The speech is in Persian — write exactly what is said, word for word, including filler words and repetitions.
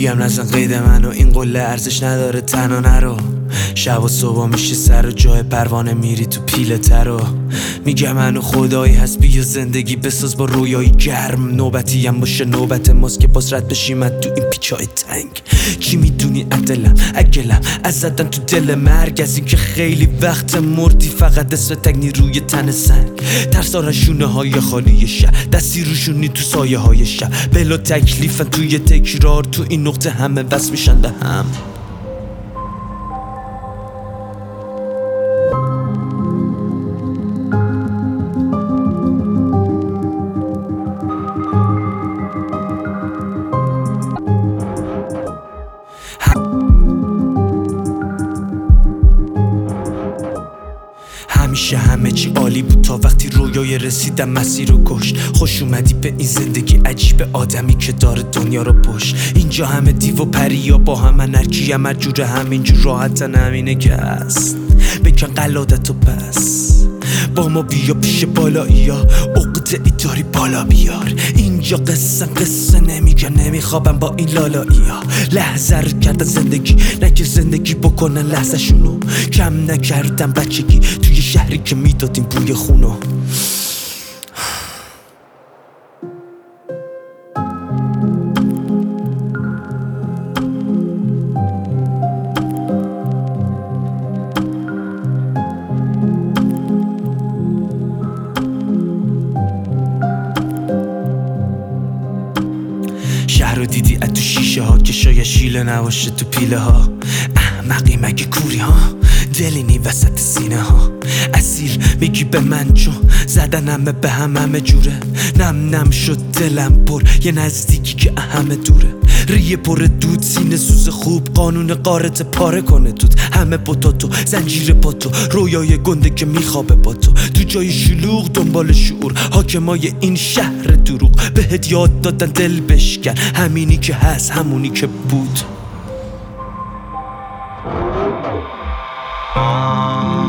میگم نزن قید منو، این قله ارزش نداره تنها نرو. شب و صبح میشه سر و جای پروانه میری تو پیله ترو. میگم منو خدایی هست بیا زندگی بساز با رویایی گرم. نوبتی هم باشه نوبت ماست که باز رد بشیم تو این پیچای تنگ. چی میدونی عدلم اگلم از زدن تو دل مرگ، از این که خیلی وقت مردی فقط اسم تگنی روی تن سنگ. ترسارن شونه های خالی شهر، دستی روشونی تو سایه های شهر. بلا تکلیفن توی تکرار، تو این نقطه همه بس میشن به هم. همیشه همه چی عالی بود تا وقتی رویای رسیدم مسیر رو کشت. خوش اومدی به این زندگی عجیب، آدمی که داره دنیا رو پشت. اینجا همه دیو و پریا با همن، هرکی هم هر جوره همینجور راحتن، همینه که هست. بکن قلادتو پس با ما بیا پیش بالایی ها، عقده ای داری بالا بیار. اینجا قصه قصه نمیگن، نمیخوابم با این لالایی ها. لحظه رو کردن زندگی، نه که زندگی بکنن لحظه شونو. کم نکردم بچگی توی شهری که میدادیم بوی خونو. شهر رو دیدی از تو شیشه ها که شاید شیله نباشه تو پیله ها. احمقی مگه کوری ها، دلینی وسط سینه ها. اصیل میگی به من چون زدن همه به هم همه جوره. نم نم شد دلم پر یه نزدیکی که همه دوره. ریه پر دود سینه سوز خوب، قانون قارت پاره کنه دود. همه پتاتو زنجیر پاتو، رویای گنده که میخوابه با تو. تو جای شلوغ دنبال شعور، حاکمای این شهر دروغ. بهت یاد دادن دل بشکن، همینی که هست همونی که بود.